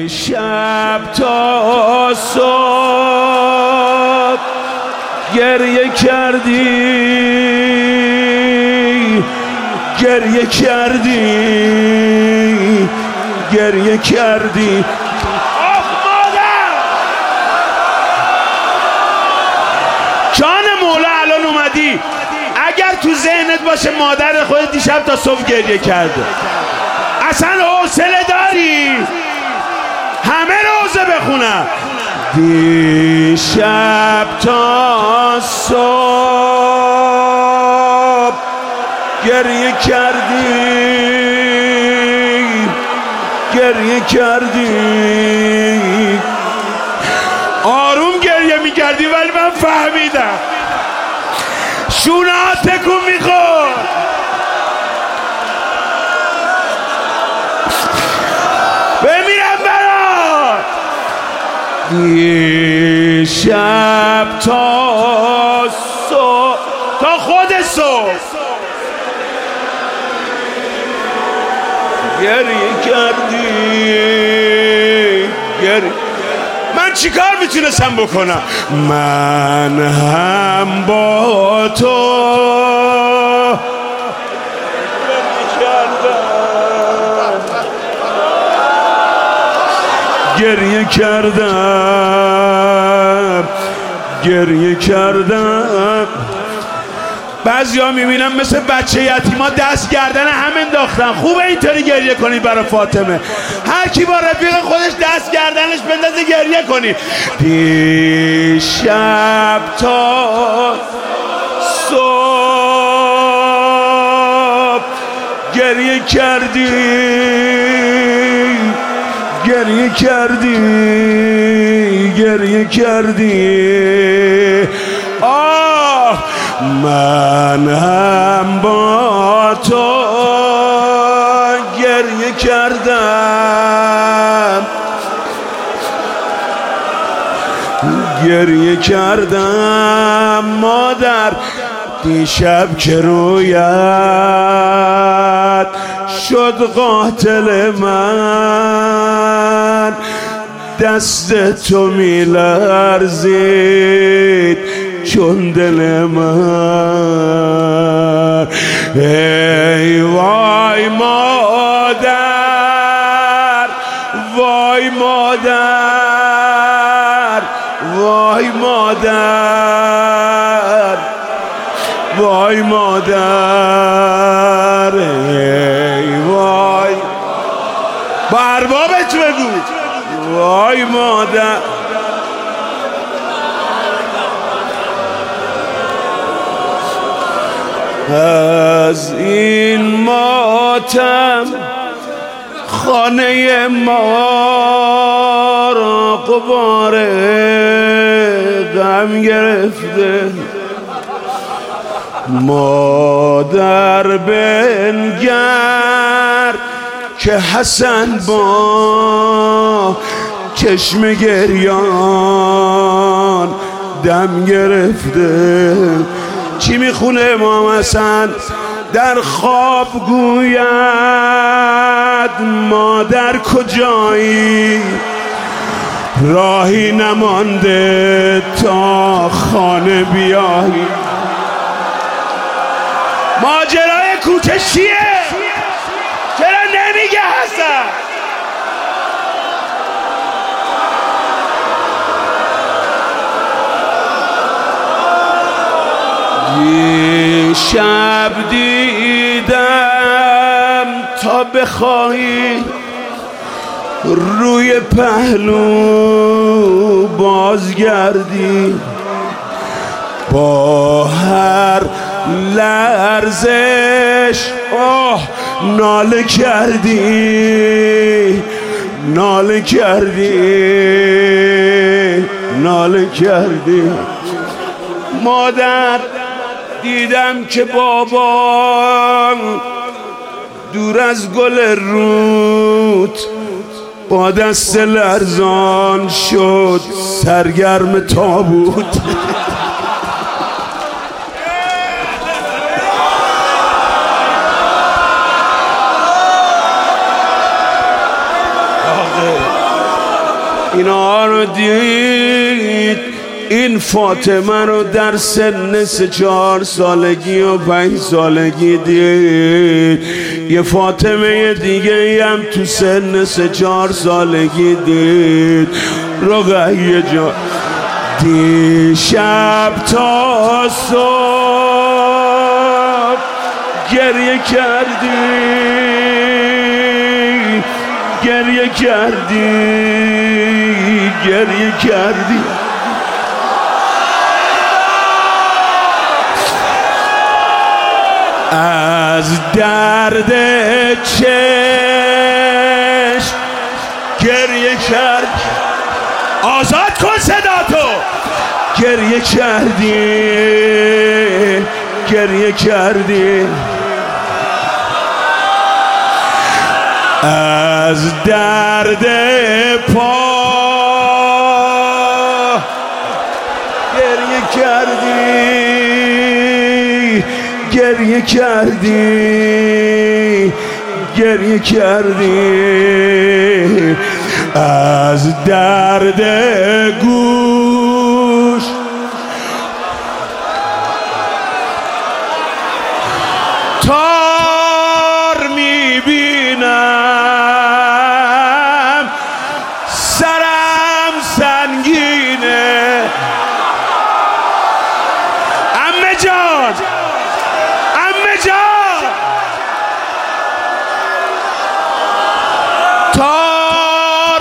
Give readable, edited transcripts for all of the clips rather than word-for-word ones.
شب تا صبح گریه کردی گریه کردی گریه کردی جان مولا الان اومدی اگر تو ذهنت باشه مادر خودت دیشب تا صبح گریه کرده اصلا حوصله داری همه روزه بخونم دیشب تا صبح گریه کردی گریه کردی آروم گریه میکردی ولی من فهمیدم شونه ها تکون میخورد بمیرم برات دیشب تا صبح تا خود صبح گریه کردی گریه من چیکار میتونستم بکنم من هم با تو گریه کردم گریه کردم بعضی ها میبینم مثل بچه یتیما دست گردن هم انداختن خوبه اینطوری گریه کنید برای فاطمه هر کی با رفیق خودش دست گردنش بندازه گریه کنید دیشب تا صبح گریه کردی گریه کردی گریه کردی آه من هم با تو گریه کردم گریه کردم مادر دیشب که رویت شد قاتل من دست تو میلرزید چون دل من ای وای مادر وای مادر وای مادر وای مادر ای وای با اربابت بگو وای مادر از این ماتم خانه ما را غبار غم گرفته مادر بنگر که حسن با چشم گریان دم گرفته چی میخونه امام حسن در خواب گوید مادر کجایی راهی نمانده تا خانه بیایی ماجرای کوچه چیه؟ چرا نمیگه حسن؟ شب دیدم تا بخواهی روی پهلو بازگردی با هر لرزش ناله کردی ناله کردی ناله کردی مادر دیدم که بابام دور از گل رود با دست لرزان شد سرگرم تابوت اینا رو دید. این فاطمه رو در سن 3-4 سالگی و 5 سالگی دید. یه فاطمه دیگه هم تو سن 3-4 سالگی دید. رقیه جان دیشب تا صبح گریه کردی، گریه کردی، گریه کردی. از درد چشم گریه کرد. آزاد کن صداتو. گریه کردی، گریه کردی. از درد پا گریه کردی، گریه کردی، گریه کردی. از درد گوش تار میبینم، سرم سنگینه. عمه جان، عمه جان، تار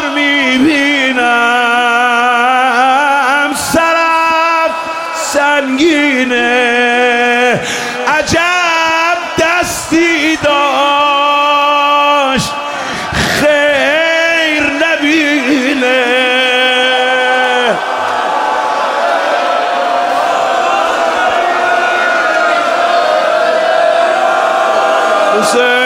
میبینم، سرم سنگینه. عجب دستی داشت خیر نبینه. حسین